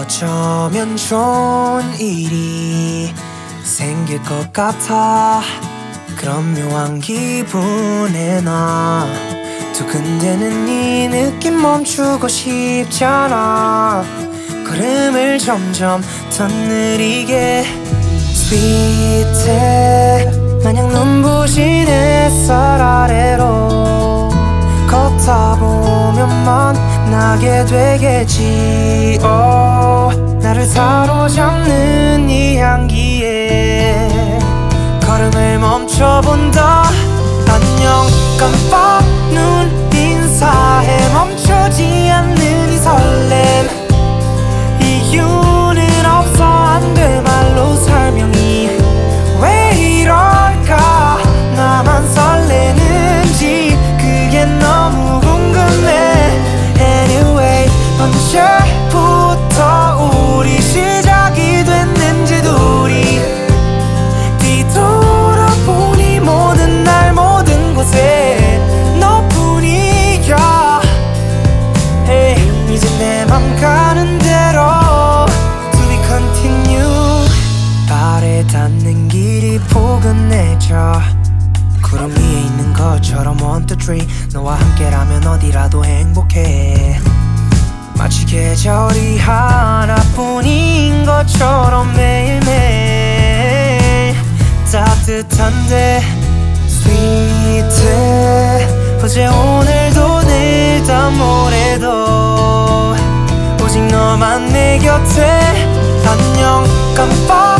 어쩌면 좋은 일이 생길 것 같아. 그런 묘한 기분에 나 두근대는 이 느낌 멈추고 싶잖아. 걸음을 점점 더 느리게 스윗해 마냥 눈부신 햇살 아래로 걷다 보면 만나게 되겠지. 나를 사로잡는 이 향기에 걸음을 멈춰본다. 안녕 깜빡 눈 인사해 멈추지 않는 이 설렘. 이유는 없어 안 돼 말로 설명이. 왜 이럴까 나만 설레는지 그게 너무 궁금해. Anyway 언제부터 우리 시작이 됐는지 둘이 뒤돌아보니 모든 날 모든 곳에 너뿐이야. Hey, 이제 내 맘 가는 대로 To be continue. 발에 닿는 길이 포근해져 구름 위에 있는 것처럼 1, 2, 3 너와 함께라면 어디라도 행복해. 마치 계절이 하나뿐인 것처럼 매일매일 따뜻한데 스윗해. 어제 오늘도 내일 다 모레도 오직 너만 내 곁에. 안녕 깜빡